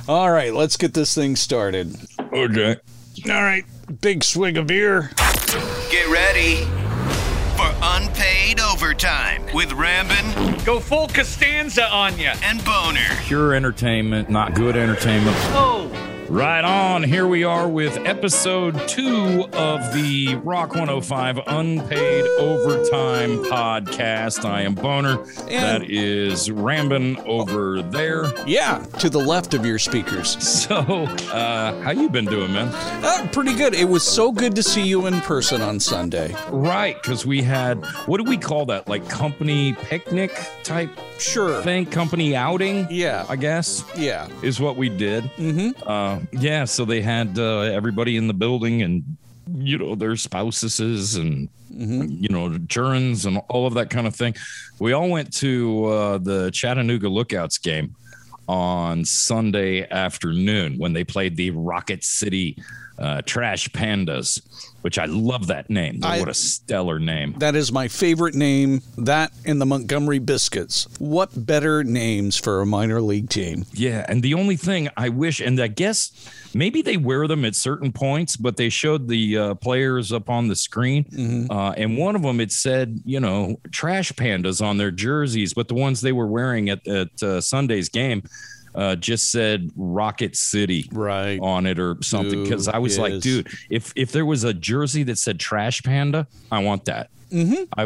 All right, let's get this thing started. Okay. All right, big swig of beer. Get ready for Unpaid Overtime with Rambin Go full Costanza on ya. and Boner. Pure entertainment, not good entertainment. Oh. Right on. Here we are with episode 2 of the Rock 105 Unpaid Overtime podcast. I am Boner. That is Rambin over there. Yeah, to the left of your speakers. So, how you been doing, man? Pretty good. It was so good to see you in person on Sunday. Right, because we had, what do we call that? Like company picnic type Sure. thing? Company outing? Yeah. I guess. Yeah. Is what we did. Mm-hmm. Yeah, so they had everybody in the building and, you know, their spouses and, you know, churns and all of that kind of thing. We all went to the Chattanooga Lookouts game on Sunday afternoon when they played the Rocket City Trash Pandas, which I love that name. What a stellar name. That is my favorite name, that and the Montgomery Biscuits. What better names for a minor league team? Yeah, and the only thing I wish, and I guess maybe they wear them at certain points, but they showed the players up on the screen, and one of them, it said, you know, Trash Pandas on their jerseys, but the ones they were wearing at Sunday's game just said Rocket City on it or something. Because I was like, dude, if there was a jersey that said Trash Panda, I want that. I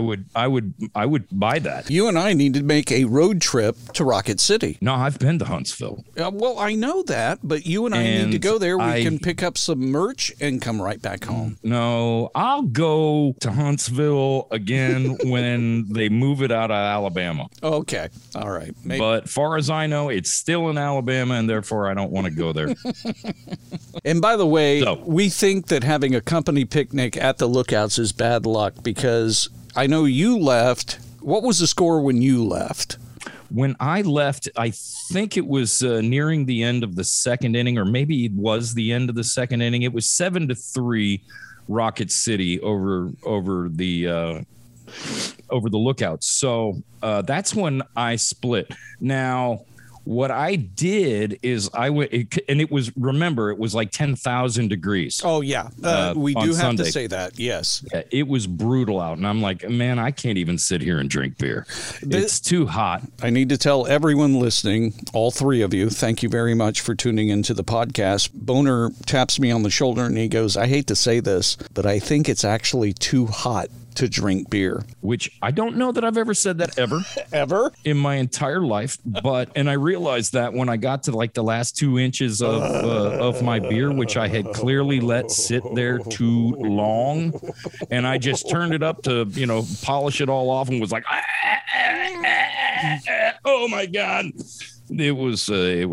would buy that. You and I need to make a road trip to Rocket City. No, I've been to Huntsville. Well, I know that, but you and I need to go there. We can pick up some merch and come right back home. No, I'll go to Huntsville again when they move it out of Alabama. Okay. All right. Maybe. But far as I know, it's still in Alabama, and therefore I don't want to go there. And by the way, we think that having a company picnic at the Lookouts is bad luck because I know you left. What was the score when you left? When I left, I think it was nearing the end of the second inning, or maybe it was the end of the second inning. It was 7-3 Rocket City over the Lookouts. So that's when I split. Now, what I did is I went, and it was like 10,000 degrees. Oh, yeah. We do have Sunday. to say that, yes. Yeah, it was brutal out. And I'm like, man, I can't even sit here and drink beer. It's too hot. I need to tell everyone listening, all three of you, thank you very much for tuning into the podcast. Boner taps me on the shoulder and he goes, I hate to say this, but I think it's actually too hot to drink beer. Which I don't know that I've ever said that ever in my entire life. And I realized that when I got to like the last 2 inches of my beer, which I had clearly let sit there too long, and I just turned it up to, you know, polish it all off and was like, oh my God. It was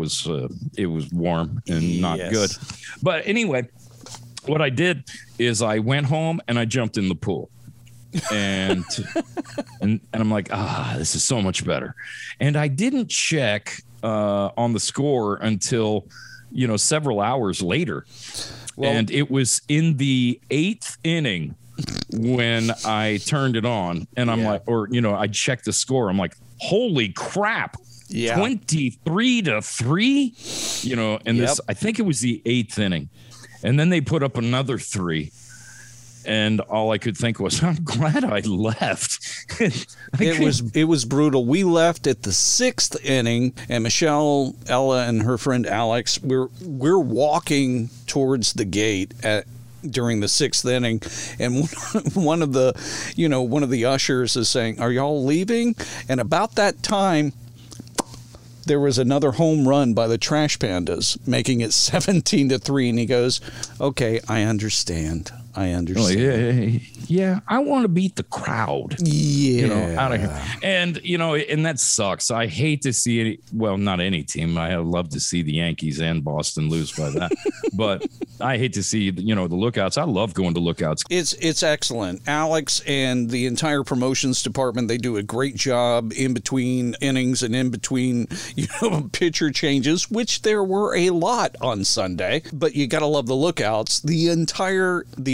warm and not good. But anyway, what I did is I went home and I jumped in the pool. and I'm like, this is so much better. And I didn't check on the score until, you know, several hours later. Well, and it was in the 8th inning when I turned it on, and I'm like, or, you know, I checked the score. I'm like, holy crap. 23-3, you know, and this, I think it was the 8th inning. And then they put up another 3. And all I could think was, I'm glad I left. It was brutal. We left at the 6th inning, and Michelle, Ella, and her friend Alex, we're walking towards the gate during the 6th inning, and one of the ushers is saying, "Are y'all leaving?" And about that time, there was another home run by the Trash Pandas, making it 17-3. And he goes, "Okay, I understand. Yeah, I want to beat the crowd. Yeah. You know, out of here." And, you know, and that sucks. I hate to see not any team. I love to see the Yankees and Boston lose by that. But I hate to see, you know, the Lookouts. I love going to Lookouts. It's excellent. Alex and the entire promotions department, they do a great job in between innings and in between, you know, pitcher changes, which there were a lot on Sunday. But you got to love the Lookouts. The entire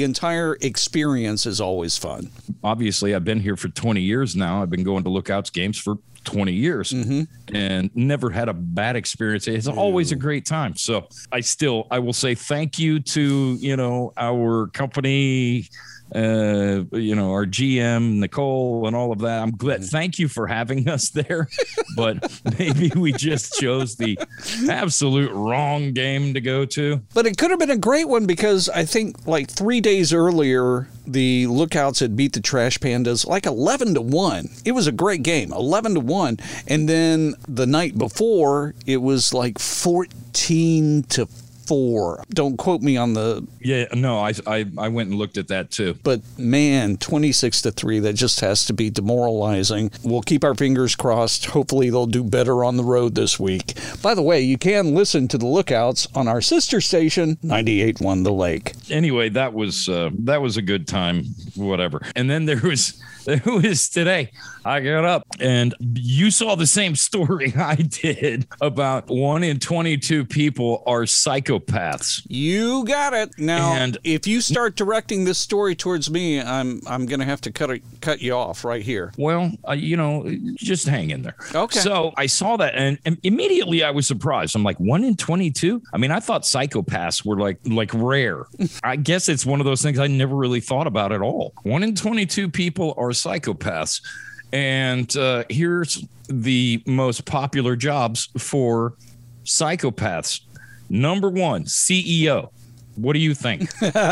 entire experience is always fun. Obviously, I've been here for 20 years now. I've been going to Lookouts games for 20 years and never had a bad experience. It's always a great time. So I will say thank you to, our company, our GM, Nicole, and all of that. I'm glad. Thank you for having us there. But maybe we just chose the absolute wrong game to go to. But it could have been a great one because I think like 3 days earlier, the Lookouts had beat the Trash Pandas like 11-1. It was a great game, 11-1. And then the night before, it was like 14-4. Don't quote me on the... Yeah, no, I went and looked at that too. But man, 26-3, that just has to be demoralizing. We'll keep our fingers crossed. Hopefully they'll do better on the road this week. By the way, you can listen to the Lookouts on our sister station, 98.1 The Lake. Anyway, that was a good time, whatever. And then there was today. I got up and you saw the same story I did about 1 in 22 people are psychopaths. You got it. Now, and if you start directing this story towards me, I'm going to have to cut you off right here. Well, just hang in there. Okay. So I saw that and immediately I was surprised. I'm like, 1 in 22? I mean, I thought psychopaths were like rare. I guess it's one of those things I never really thought about at all. 1 in 22 people are psychopaths. And here's the most popular jobs for psychopaths. Number 1, CEO. What do you think?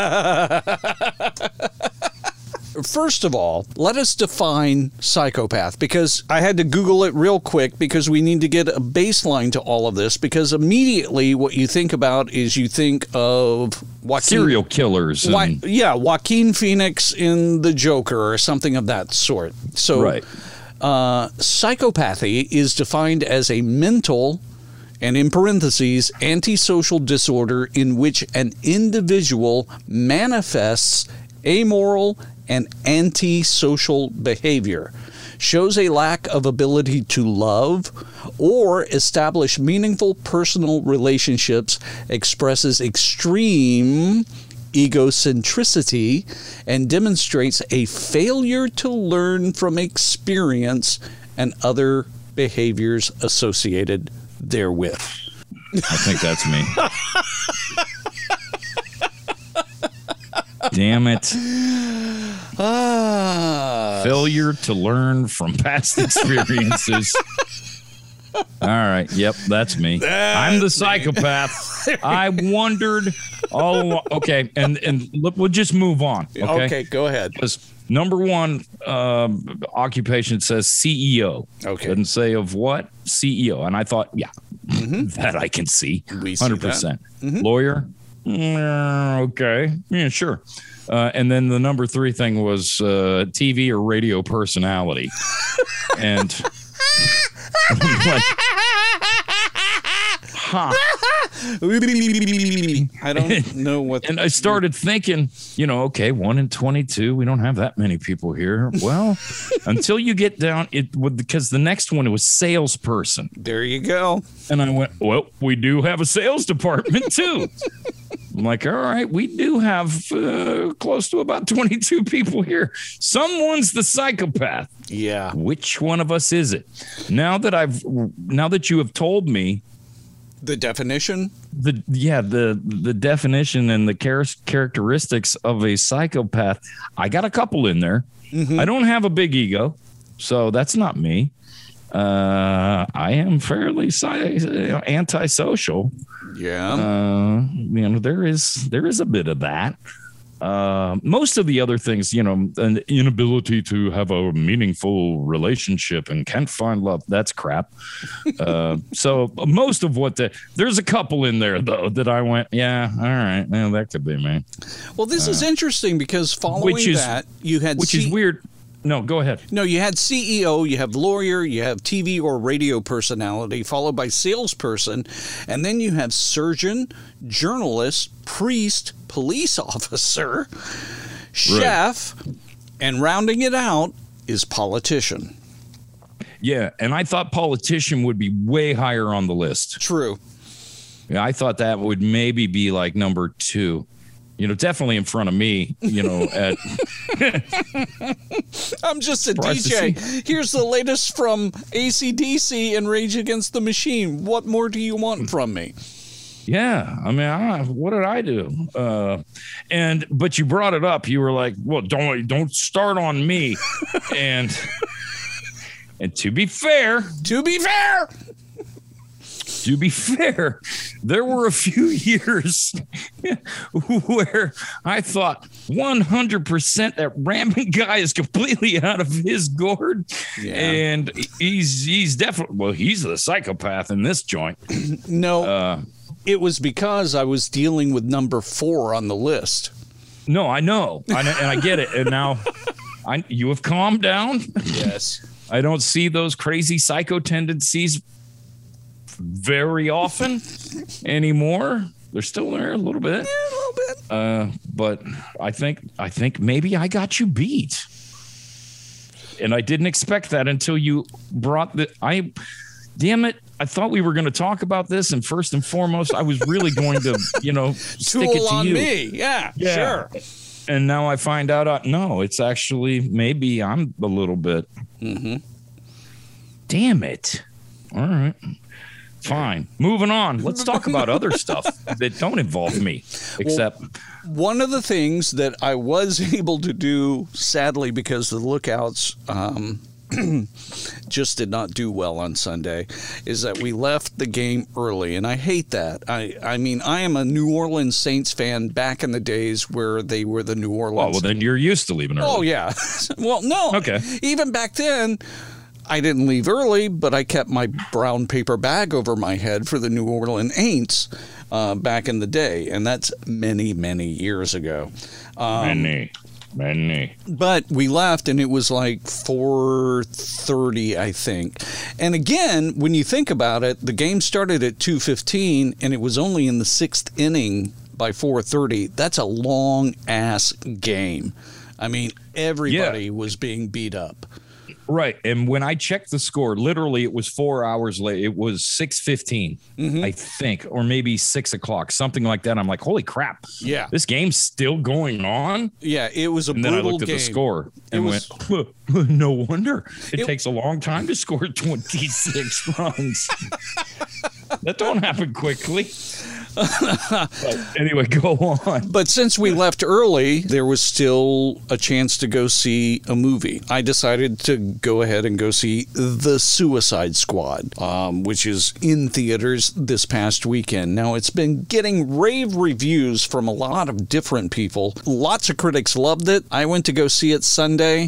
First of all, let us define psychopath, because I had to Google it real quick because we need to get a baseline to all of this, because immediately what you think about is you think of serial killers. Joaquin Phoenix in The Joker or something of that sort. So right. Psychopathy is defined as a mental, and in parentheses, antisocial disorder in which an individual manifests amoral and antisocial behavior, shows a lack of ability to love or establish meaningful personal relationships, expresses extreme egocentricity, and demonstrates a failure to learn from experience and other behaviors associated therewith. I think that's me. Damn it. Failure to learn from past experiences. All right. Yep, that's me. I'm the psychopath. I wondered all along. Okay, and look, we'll just move on. Okay, go ahead. Because number 1 occupation says CEO. Okay. Doesn't say of what? CEO. And I thought, that I can see. We see 100%. Lawyer? Okay. Yeah, sure. And then the number 3 thing was TV or radio personality. And I'm like, I don't know what. And I started thinking, 1 in 22. We don't have that many people here. Well, until you get down because the next one was salesperson. There you go. And I went, well, we do have a sales department too. I'm like, all right, we do have close to about 22 people here. Someone's the psychopath. Yeah. Which one of us is it? Now that you have told me the definition, the definition and the characteristics of a psychopath, I got a couple in there. I don't have a big ego, so that's not me. I am fairly antisocial. Yeah. There is a bit of that. Most of the other things, an inability to have a meaningful relationship and can't find love, that's crap. So most of there's a couple in there though that I went, yeah, all right, well, that could be me. Well, this is interesting because following that, you had which is weird. No, go ahead. No, you had CEO, you have lawyer, you have TV or radio personality, followed by salesperson, and then you have surgeon, journalist, priest, police officer, chef, and rounding it out is politician. Yeah, and I thought politician would be way higher on the list. True. Yeah, I thought that would maybe be like number 2. definitely in front of me, at I'm just a DJ. Here's the latest from AC/DC and Rage Against the Machine. What more do you want from me? Yeah, I mean, what did I do? But you brought it up. You were like, "Well, don't start on me." and to be fair, there were a few years where I thought 100% that Rampant Guy is completely out of his gourd, and he's definitely he's the psychopath in this joint. No. It was because I was dealing with number 4 on the list. No, I know. And I get it. And now you have calmed down. Yes. I don't see those crazy psycho tendencies very often anymore. They're still there a little bit. Yeah, a little bit. But I think maybe I got you beat. And I didn't expect that until you brought damn it. I thought we were going to talk about this, and first and foremost, I was really going to, stick it to on you. Me. Yeah, sure. And now I find out, no, it's actually maybe I'm a little bit. Mm-hmm. Damn it. All right. Fine. Moving on. Let's talk about other stuff that don't involve me, except. One of the things that I was able to do, sadly, because the Lookouts just did not do well on Sunday, is that we left the game early, and I hate that. I mean, I am a New Orleans Saints fan back in the days where they were the New Orleans. Oh, well, then you're used to leaving early. Oh, yeah. Well, no. Okay. Even back then, I didn't leave early, but I kept my brown paper bag over my head for the New Orleans Saints back in the day, and that's many, many years ago. Many. But we left, and it was like 4:30, I think. And again, when you think about it, the game started at 2:15, and it was only in the 6th inning by 4:30. That's a long-ass game. I mean, everybody was being beat up. Right. And when I checked the score, literally it was 4 hours late. It was 6:15, I think, or maybe 6 o'clock, something like that. I'm like, holy crap. Yeah. This game's still going on. Yeah, it was a brutal game. And then I looked at the score and went, no wonder. It takes a long time to score 26 runs. That don't happen quickly. But anyway, go on. But since we left early, there was still a chance to go see a movie. I decided to go ahead and go see The Suicide Squad, which is in theaters this past weekend. Now, it's been getting rave reviews from a lot of different people. Lots of critics loved it. I went to go see it Sunday.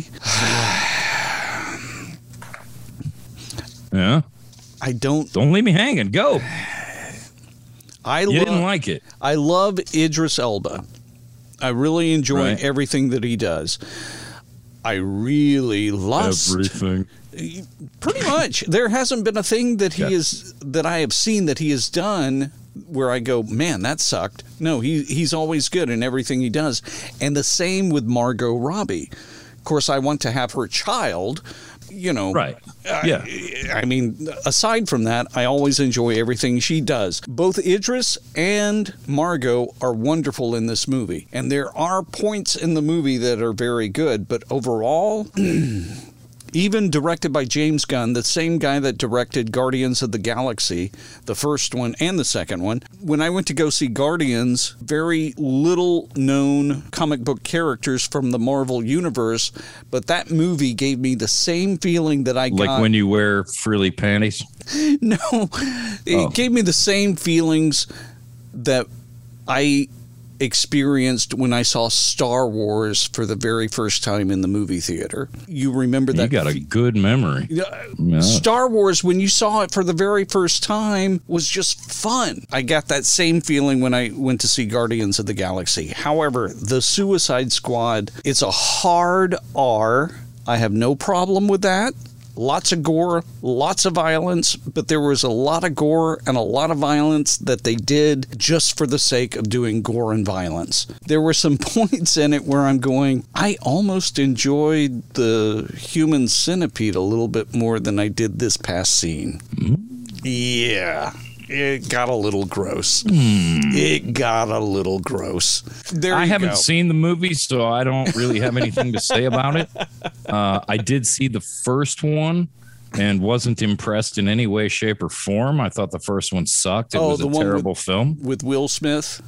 Yeah. Don't leave me hanging. Go. You didn't like it. I love Idris Elba. I really enjoy everything that he does. I really lust everything. Pretty much. There hasn't been a thing that that I have seen that he has done where I go, man, that sucked. No, he's always good in everything he does. And the same with Margot Robbie. Of course, I want to have her child. Right. Yeah. I mean, aside from that, I always enjoy everything she does. Both Idris and Margot are wonderful in this movie. And there are points in the movie that are very good. But overall, even directed by James Gunn, the same guy that directed Guardians of the Galaxy, the first one and the second one. When I went to go see Guardians, very little known comic book characters from the Marvel Universe, but that movie gave me the same feeling that I got. Like when you wear frilly panties? No, it gave me the same feelings that I experienced when I saw Star Wars for the very first time in the movie theater. You remember that? You got a good memory. Yeah. Star Wars, when you saw it for the very first time, was just fun. I got that same feeling when I went to see Guardians of the Galaxy. However, The Suicide Squad, it's a hard R. I have no problem with that. Lots of gore, lots of violence, but there was a lot of gore and a lot of violence that they did just for the sake of doing gore and violence. There were some points in it where I'm going, I almost enjoyed the human centipede a little bit more than I did this past scene. Yeah. It got a little gross. It got a little gross. I haven't seen the movie, so I don't really have anything to say about it. I did see the first one and wasn't impressed in any way, shape, or form. I thought the first one sucked. It was a terrible film. With Will Smith?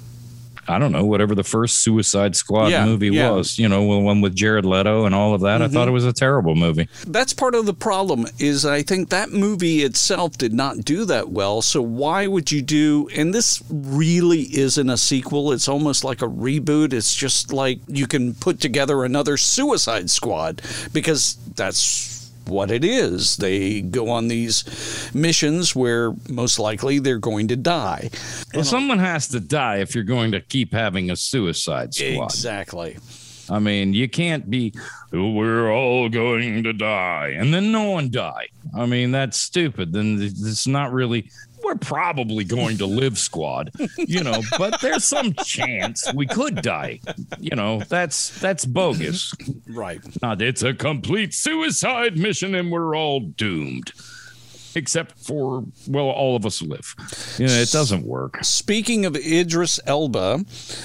I don't know, whatever the first Suicide Squad movie was, you know, the one with Jared Leto and all of that. I thought it was a terrible movie. That's part of the problem is I think that movie itself did not do that well. So why would you do, and this really isn't a sequel. It's almost like a reboot. It's just like you can put together another Suicide Squad because that's what it is. They go on these missions where most likely they're going to die. Well, someone has to die if you're going to keep having a Suicide Squad. Exactly. I mean, you can't be, we're all going to die, and then no one die. I mean, that's stupid. Then it's not really, we're probably going to live squad, you know, but there's some chance we could die. You know, that's bogus. Right. Not, it's a complete suicide mission and we're all doomed. Except for, well, all of us live. You know, it doesn't work. Speaking of Idris Elba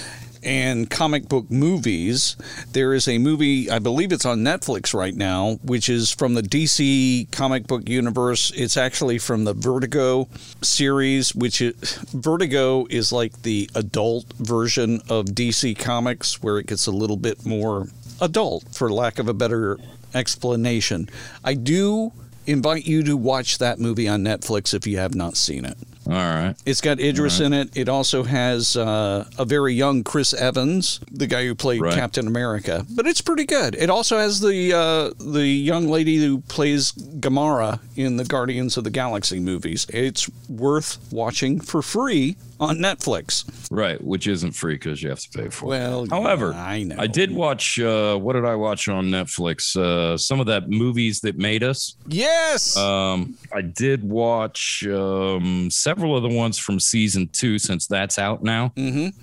and comic book movies, there is a movie, I believe it's on Netflix right now, which is from the DC comic book universe. It's actually from the Vertigo series, Vertigo is like the adult version of DC Comics, where it gets a little bit more adult, for lack of a better explanation. I do invite you to watch that movie on Netflix if you have not seen it. All right. It's got Idris in it. It also has a very young Chris Evans, the guy who played Captain America. But it's pretty good. It also has the young lady who plays Gamora in the Guardians of the Galaxy movies. It's worth watching for free on Netflix. Right, which isn't free because you have to pay for it. Well, however, I know. I did watch, what did I watch on Netflix? Some of that Movies That Made Us. Yes! I did watch several of the ones from season 2, since that's out now.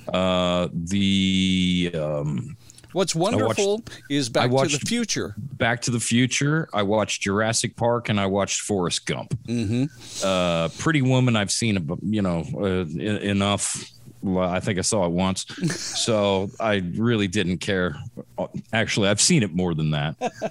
What's wonderful is Back to the Future. Back to the Future. I watched Jurassic Park and I watched Forrest Gump. Pretty Woman, I've seen, enough. Well, I think I saw it once, so I really didn't care. Actually, I've seen it more than that.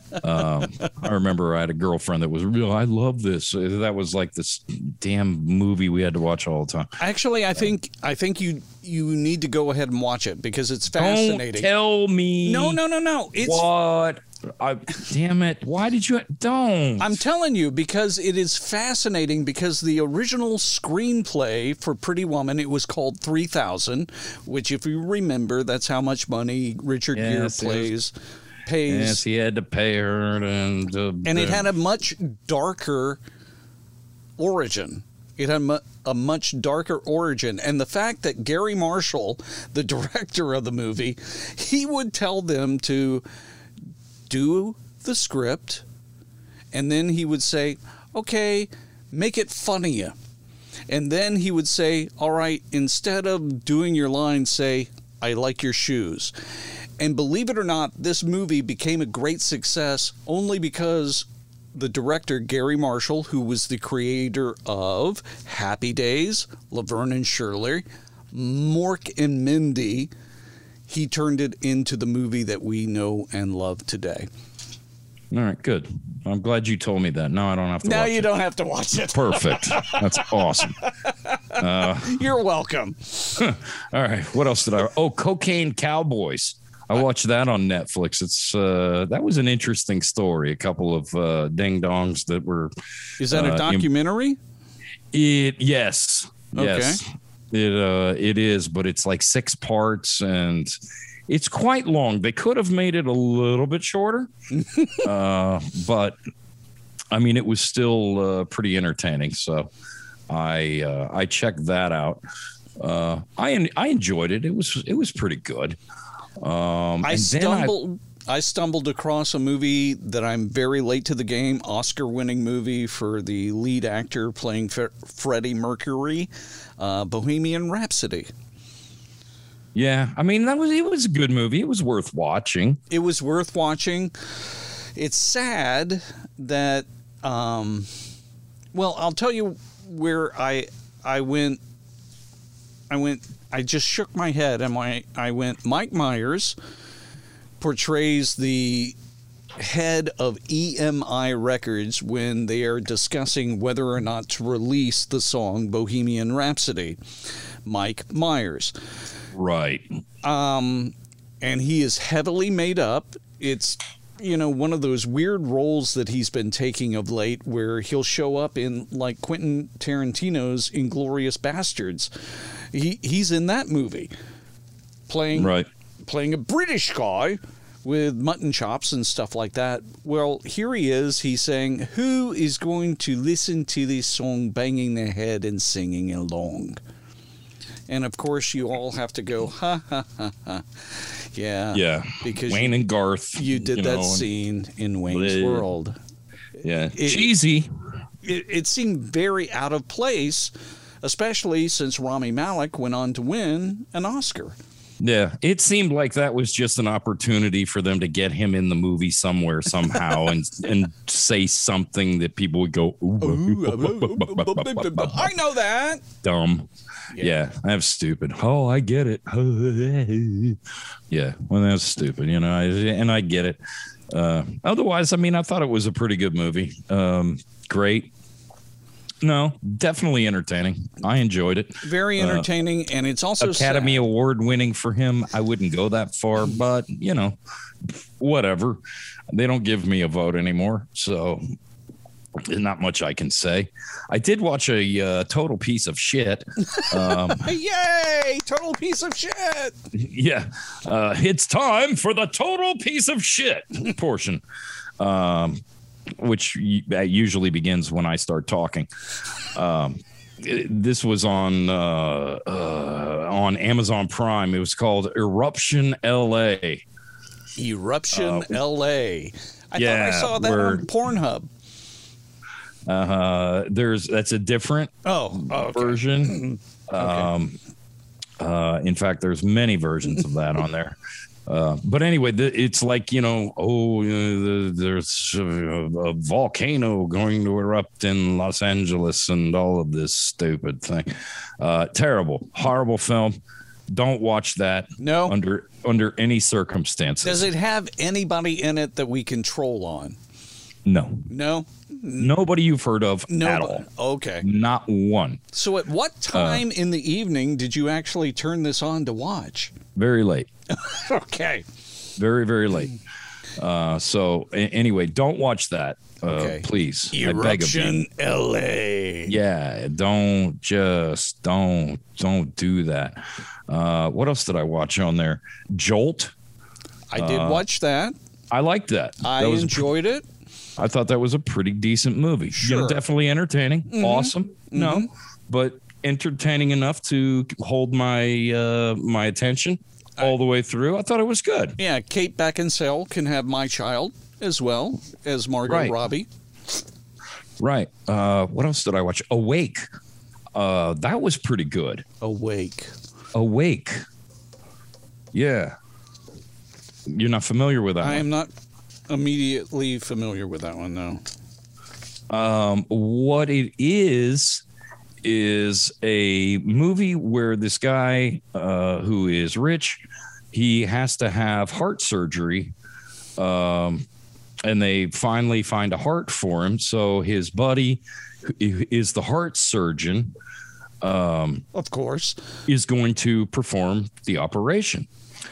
I remember I had a girlfriend that was real. I love this. That was like this damn movie we had to watch all the time. Actually, I think you need to go ahead and watch it because it's fascinating. Don't tell me. No. It's what? Damn it. Why did you? Don't. I'm telling you, because it is fascinating, because the original screenplay for Pretty Woman, it was called 3000, which, if you remember, that's how much money Richard Gere pays. Yes, he had to pay her. And it had a much darker origin. It had a much darker origin. And the fact that Gary Marshall, the director of the movie, he would tell them to do the script, and then he would say, okay, make it funnier. And then he would say, all right, instead of doing your line, say, I like your shoes. And believe it or not, this movie became a great success only because the director, Gary Marshall, who was the creator of Happy Days, Laverne and Shirley, Mork and Mindy, he turned it into the movie that we know and love today. All right, good. I'm glad you told me that. Now I don't have to watch it. Now you don't have to watch it. Perfect. That's awesome. You're welcome. All right, what else did I... Oh, Cocaine Cowboys. I watched that on Netflix. It's that was an interesting story. A couple of ding-dongs that were... Is that a documentary? Yes. Okay. Yes. It is, but it's like 6 parts and it's quite long. They could have made it a little bit shorter, but I mean, it was still pretty entertaining. So I checked that out. I enjoyed it. It was pretty good. I stumbled across a movie that I'm very late to the game, Oscar-winning movie for the lead actor playing Freddie Mercury, Bohemian Rhapsody. Yeah, I mean, it was a good movie. It was worth watching. It was worth watching. It's sad that, well, I'll tell you where I I just shook my head and I went, Mike Myers portrays the head of EMI Records when they are discussing whether or not to release the song Bohemian Rhapsody. Mike Myers. Right. And he is heavily made up. It's, one of those weird roles that he's been taking of late where he'll show up in like Quentin Tarantino's Inglourious Bastards. He's in that movie playing a British guy with mutton chops and stuff like that. Well, here he is. He's saying, who is going to listen to this song banging their head and singing along? And, of course, you all have to go, ha, ha, ha, ha. Yeah. Because Wayne and Garth. You did that scene in Wayne's World. Yeah. Cheesy. It seemed very out of place, especially since Rami Malek went on to win an Oscar. Yeah, it seemed like that was just an opportunity for them to get him in the movie somewhere, somehow, and say something that people would go, ooh, I know that. Dumb. Yeah, that's stupid. Oh, I get it. Yeah, well, that's stupid, and I get it. Otherwise, I thought it was a pretty good movie. Great. No, definitely entertaining. I enjoyed it. Very entertaining, and it's also Academy Award winning for him. I wouldn't go that far, but whatever. They don't give me a vote anymore, so not much I can say. I did watch a total piece of shit. Yay! Total piece of shit. Yeah, it's time for the total piece of shit portion. Which usually begins when I start talking. This was on Amazon Prime. It was called Eruption LA. Eruption LA. I thought I saw that on Pornhub. That's a different version. In fact, there's many versions of that on there. But anyway, it's like, there's a volcano going to erupt in Los Angeles and all of this stupid thing. Terrible, horrible film. Don't watch that. No. Under any circumstances. Does it have anybody in it that we can troll on? No. No? Nobody you've heard of at all. Okay. Not one. So at what time in the evening did you actually turn this on to watch? Very late. Okay. Very, very late. So anyway, don't watch that. Please. Eruption LA. Yeah. Don't do that. What else did I watch on there? Jolt. I did watch that. I liked that. I enjoyed it. I thought that was a pretty decent movie. Sure. Definitely entertaining. Mm-hmm. Awesome. Mm-hmm. No, but entertaining enough to hold my my attention all the way through. I thought it was good. Yeah, Kate Beckinsale can have my child as well as Margot Robbie. Right. What else did I watch? Awake. That was pretty good. Awake. Yeah. You're not familiar with that one? I am not immediately familiar with that one, though. What it is a movie where this guy who is rich, he has to have heart surgery, and they finally find a heart for him. So his buddy, who is the heart surgeon, of course, is going to perform the operation.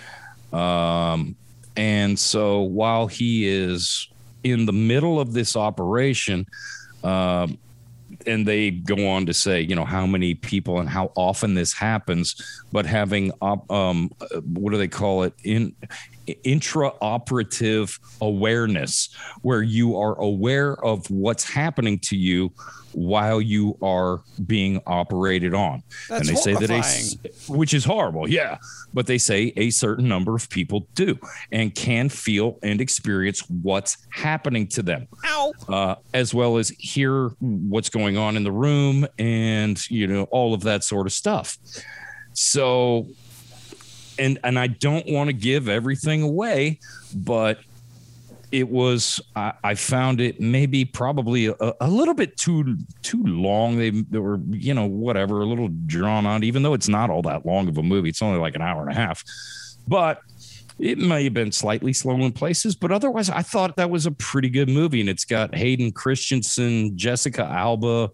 And so while he is in the middle of this operation, and they go on to say, how many people and how often this happens, but having, what do they call it? Intraoperative awareness, where you are aware of what's happening to you while you are being operated on. That's and they horrifying. say that which is horrible. Yeah. But they say a certain number of people do and can feel and experience what's happening to them. Ow. As well as hear what's going on in the room and, all of that sort of stuff. So, and I don't want to give everything away, but it was, I found it maybe probably a little bit too long. They were, whatever, a little drawn on, even though it's not all that long of a movie. It's only like an hour and a half, but it may have been slightly slow in places, but otherwise I thought that was a pretty good movie. And it's got Hayden Christensen, Jessica Alba,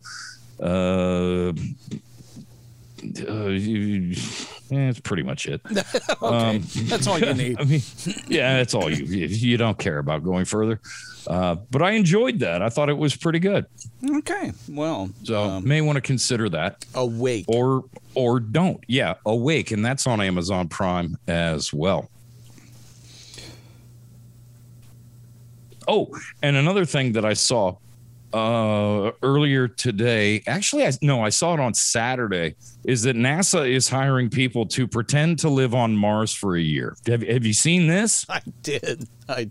it's pretty much it. Okay, that's all you need. I mean, yeah, that's all you don't care about going further. But I enjoyed that. I thought it was pretty good. Okay, well, so may want to consider that. Awake or don't. Yeah, Awake, and that's on Amazon Prime as well. Oh, and another thing that I saw earlier today, actually, I saw it on Saturday, is that NASA is hiring people to pretend to live on Mars for a year. Have you seen this? I did.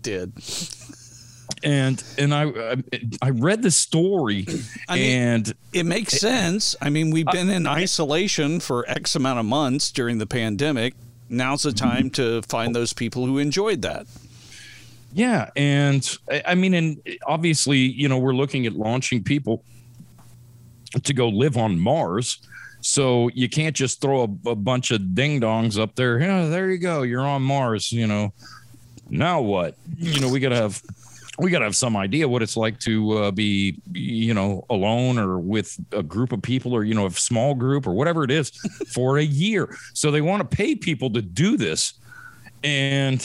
And I read the story, and it makes sense. I mean, we've been in isolation for X amount of months during the pandemic. Now's the time to find those people who enjoyed that. Yeah. And I mean, and obviously, we're looking at launching people to go live on Mars. So you can't just throw a bunch of ding dongs up there. Yeah, there you go. You're on Mars. Now what? We got to have some idea what it's like to be, alone or with a group of people, or, a small group or whatever it is for a year. So they want to pay people to do this. And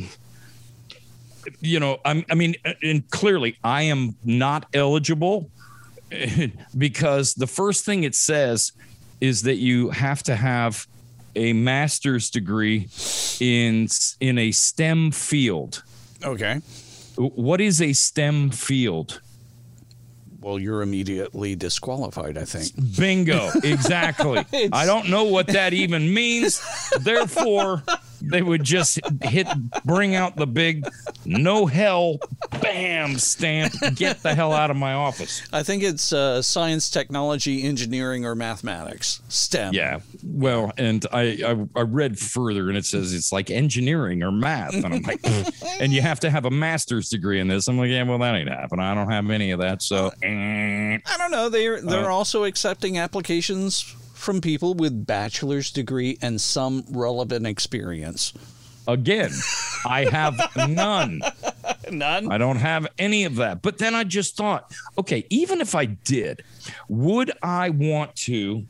and clearly I am not eligible, because the first thing it says is that you have to have a master's degree in a STEM field. Okay. What is a STEM field? Well, you're immediately disqualified, I think. Bingo. Exactly. I don't know what that even means. Therefore, they would just bring out the big no hell, bam, stamp, get the hell out of my office. I think it's science, technology, engineering, or mathematics, STEM. Yeah. Well, and I read further, and it says it's like engineering or math. And I'm like, and you have to have a master's degree in this. I'm like, yeah, well, that ain't happening. I don't have any of that. So I don't know. They're also accepting applications from people with bachelor's degree and some relevant experience. Again, I have none. None? I don't have any of that. But then I just thought, okay, even if I did, would I want to,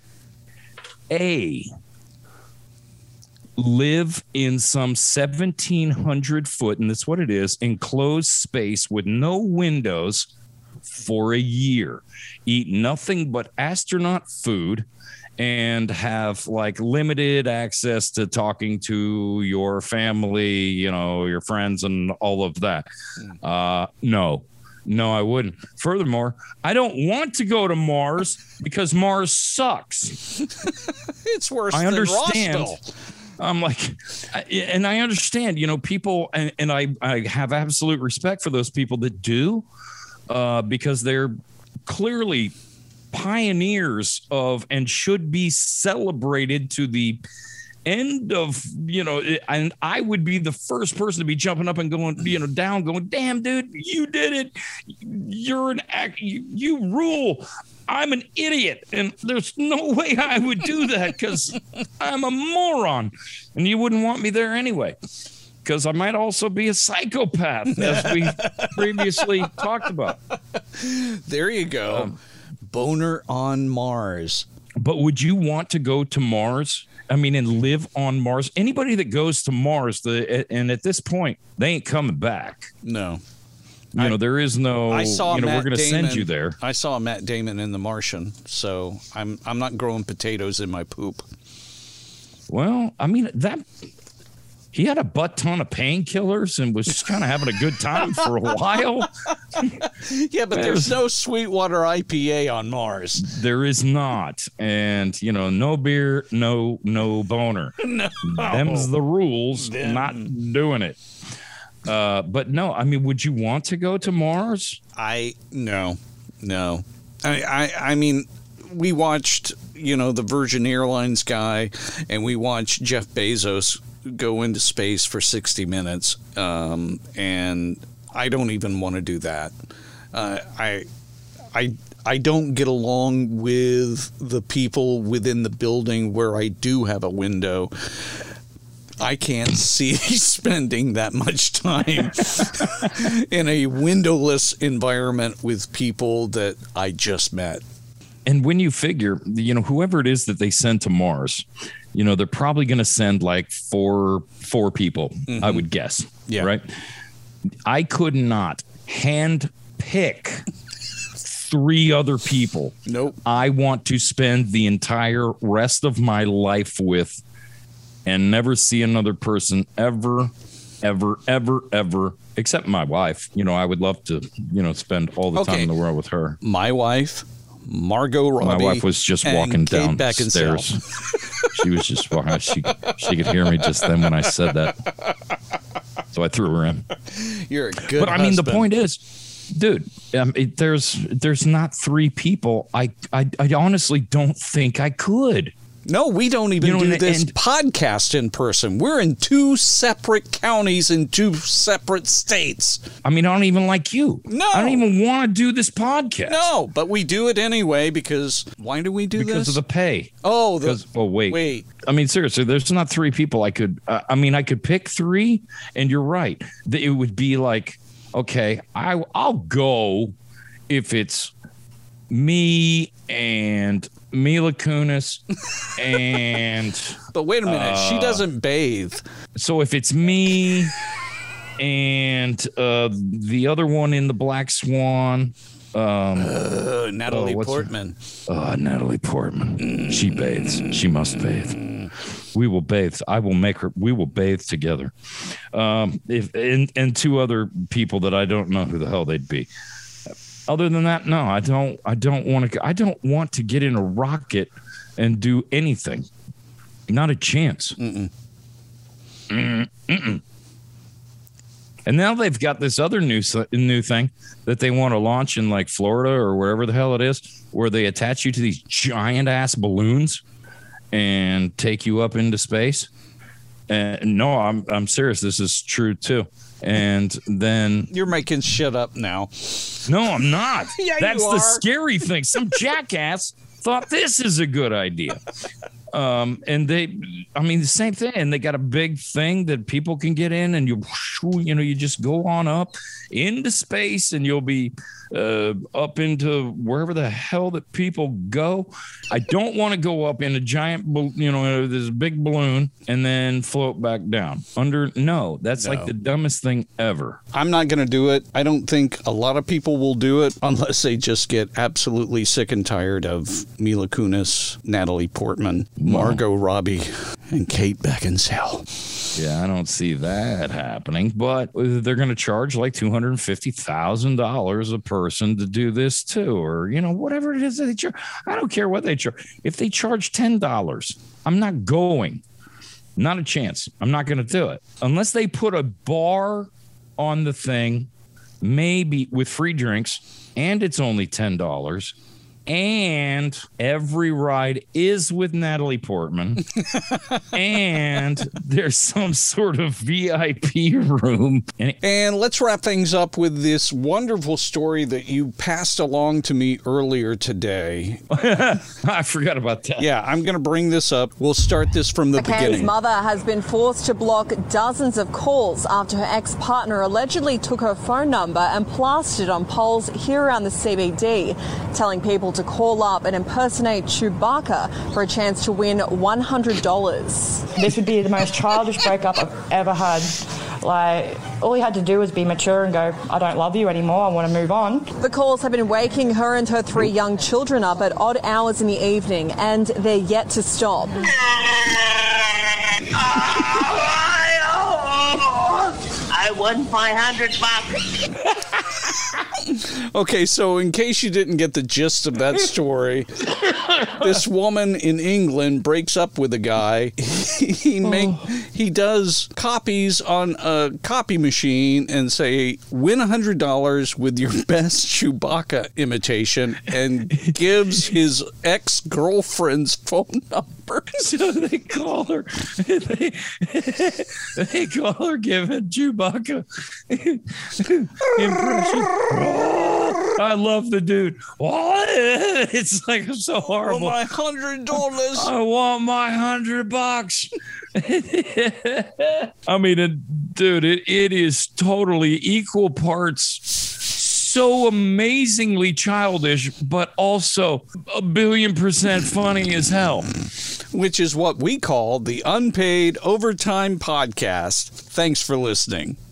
live in some 1,700 foot, and that's what it is, enclosed space with no windows for a year, eat nothing but astronaut food, and have like limited access to talking to your family, your friends and all of that? No, I wouldn't. Furthermore, I don't want to go to Mars because Mars sucks. It's worse I than understand. Roswell. I'm like, and I understand, people, and I have absolute respect for those people that do, because they're clearly pioneers of and should be celebrated to the end of, and I would be the first person to be jumping up and going, down, going, damn, dude, you did it. You're you rule. I'm an idiot, and there's no way I would do that because I'm a moron, and you wouldn't want me there anyway, because I might also be a psychopath, as we previously talked about. There you go. Boner on Mars. But would you want to go to Mars? I mean, and live on Mars? Anybody that goes to Mars, and at this point, they ain't coming back. No. There is no, I saw we're going to send you there. I saw Matt Damon in The Martian, so I'm not growing potatoes in my poop. Well, I mean, he had a butt ton of painkillers and was just kind of having a good time for a while. Yeah, but there's no Sweetwater IPA on Mars. There is not. And, no beer, no boner. No. Them's the rules. Not doing it. But no, I mean, would you want to go to Mars? No. I mean, we watched, the Virgin Airlines guy, and we watched Jeff Bezos go into space for 60 minutes. And I don't even want to do that. I don't get along with the people within the building where I do have a window. I can't see spending that much time in a windowless environment with people that I just met. And when you figure, whoever it is that they send to Mars, they're probably going to send like four people, I would guess. Yeah. Right. I could not hand pick 3 other people. Nope. I want to spend the entire rest of my life with and never see another person ever, except my wife. I would love to, spend all the time in the world with her. My wife, Margot Robbie. My wife was just walking Kate downstairs. She was just walking. She could hear me just then when I said that. So I threw her in. You're a good But I mean, husband. the point is, dude, there's not 3 people. I honestly don't think I could. No, we don't even do this podcast in person. We're in 2 separate counties in 2 separate states. I mean, I don't even like you. No. I don't even want to do this podcast. No, but we do it anyway because why do we do this? Because of the pay. Oh, wait. I mean, seriously, there's not 3 people I could. I could pick 3, and you're right. It would be like, okay, I'll go if it's me and Mila Kunis and but wait a minute, she doesn't bathe. So if it's me and the other one in the Black Swan, Natalie Portman. Natalie Portman. She bathes. She must bathe. We will bathe. I will make her. We will bathe together. And 2 other people that I don't know who the hell they'd be. Other than that, no, I don't want to. I don't want to get in a rocket and do anything. Not a chance. And now they've got this other new thing that they want to launch in like Florida or wherever the hell it is, where they attach you to these giant ass balloons and take you up into space. And no, I'm serious. This is true too. And then you're making shit up now. No, I'm not. Yeah, that's you the are. scary thing. Some jackass thought this is a good idea. And the same thing. And they got a big thing that people can get in, and you just go on up into space, and you'll be up into wherever the hell that people go. I don't want to go up in a giant, this big balloon and then float back down under. No, that's like the dumbest thing ever. I'm not going to do it. I don't think a lot of people will do it unless they just get absolutely sick and tired of Mila Kunis, Natalie Portman, Margot Robbie, and Kate Beckinsale. Yeah, I don't see that happening, but they're going to charge like $250,000 a person to do this too, or whatever it is that they charge. I don't care what they charge. If they charge $10, I'm not going. Not a chance. I'm not going to do it unless they put a bar on the thing, maybe with free drinks, and it's only $10. And every ride is with Natalie Portman. And there's some sort of VIP room. And let's wrap things up with this wonderful story that you passed along to me earlier today. I forgot about that. Yeah, I'm going to bring this up. We'll start this from the beginning. Kane's mother has been forced to block dozens of calls after her ex-partner allegedly took her phone number and plastered on poles here around the CBD, telling people to call up and impersonate Chewbacca for a chance to win $100. This would be the most childish breakup I've ever had. Like, all he had to do was be mature and go, I don't love you anymore, I want to move on. The calls have been waking her and her 3 young children up at odd hours in the evening, and they're yet to stop. I won $500. Okay, so in case you didn't get the gist of that story, this woman in England breaks up with a guy. He does copies on a copy machine and say, win $100 with your best Chewbacca imitation, and gives his ex-girlfriend's phone number. rapper. So they call her. They call her giving Chewbacca impression. Oh, I love the dude. What? It's like so horrible. My $100. I want my $100. I mean, dude, it is totally equal parts so amazingly childish, but also 1,000,000,000% funny as hell. Which is what we call the Unpaid Overtime Podcast. Thanks for listening.